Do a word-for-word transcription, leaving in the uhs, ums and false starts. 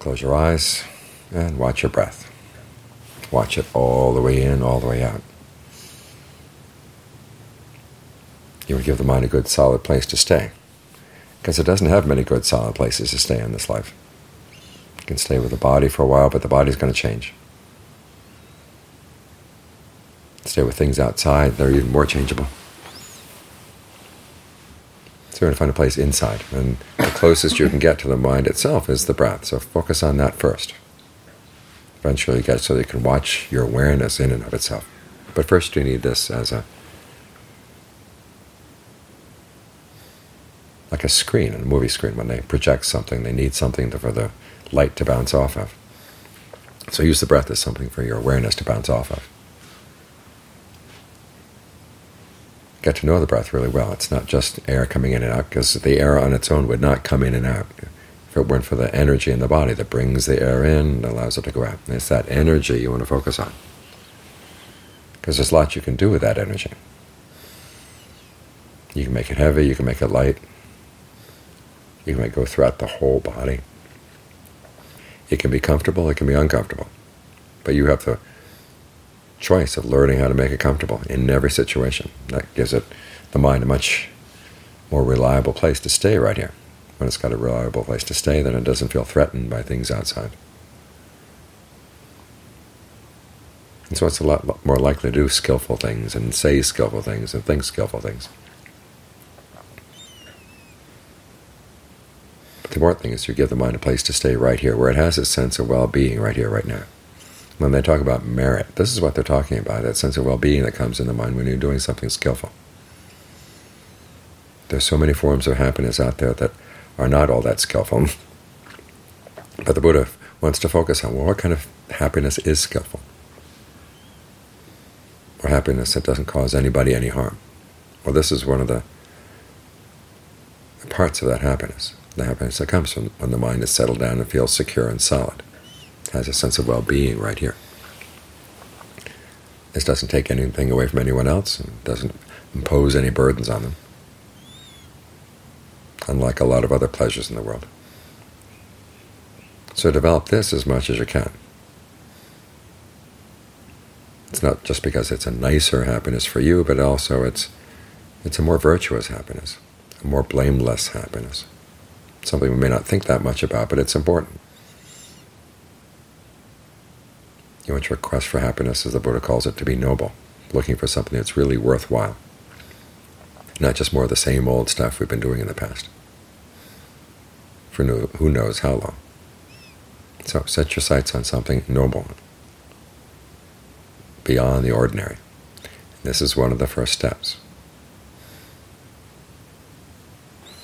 Close your eyes and watch your breath. Watch it all the way in, all the way out. You would give the mind a good solid place to stay, because it doesn't have many good solid places to stay in this life. You can stay with the body for a while, but the body's going to change. Stay with things outside, they're even more changeable. So you're going to find a place inside, and the closest you can get to the mind itself is the breath, so focus on that first. Eventually you get so that you can watch your awareness in and of itself. But first you need this as a like a screen, a movie screen. When they project something, they need something to, for the light to bounce off of. So use the breath as something for your awareness to bounce off of. Get to know the breath really well. It's not just air coming in and out, because the air on its own would not come in and out if it weren't for the energy in the body that brings the air in and allows it to go out. And it's that energy you want to focus on, because there's lots you can do with that energy. You can make it heavy, you can make it light, you can make it go throughout the whole body. It can be comfortable, it can be uncomfortable, but you have the choice of learning how to make it comfortable in every situation. That gives it, the mind, a much more reliable place to stay right here. When it's got a reliable place to stay, then it doesn't feel threatened by things outside. And so it's a lot more likely to do skillful things and say skillful things and think skillful things. But the important thing is you give the mind a place to stay right here, where it has its sense of well-being right here, right now. When they talk about merit, this is what they're talking about, that sense of well-being that comes in the mind when you're doing something skillful. There's so many forms of happiness out there that are not all that skillful. But the Buddha wants to focus on, well, what kind of happiness is skillful? Or happiness that doesn't cause anybody any harm. Well, this is one of the parts of that happiness, the happiness that comes from when the mind is settled down and feels secure and solid. Has a sense of well-being right here. This doesn't take anything away from anyone else, and doesn't impose any burdens on them, unlike a lot of other pleasures in the world. So develop this as much as you can. It's not just because it's a nicer happiness for you, but also it's it's a more virtuous happiness, a more blameless happiness. Something we may not think that much about, but it's important. You want your quest for happiness, as the Buddha calls it, to be noble, looking for something that's really worthwhile, not just more of the same old stuff we've been doing in the past, for no, who knows how long. So set your sights on something noble, beyond the ordinary. This is one of the first steps.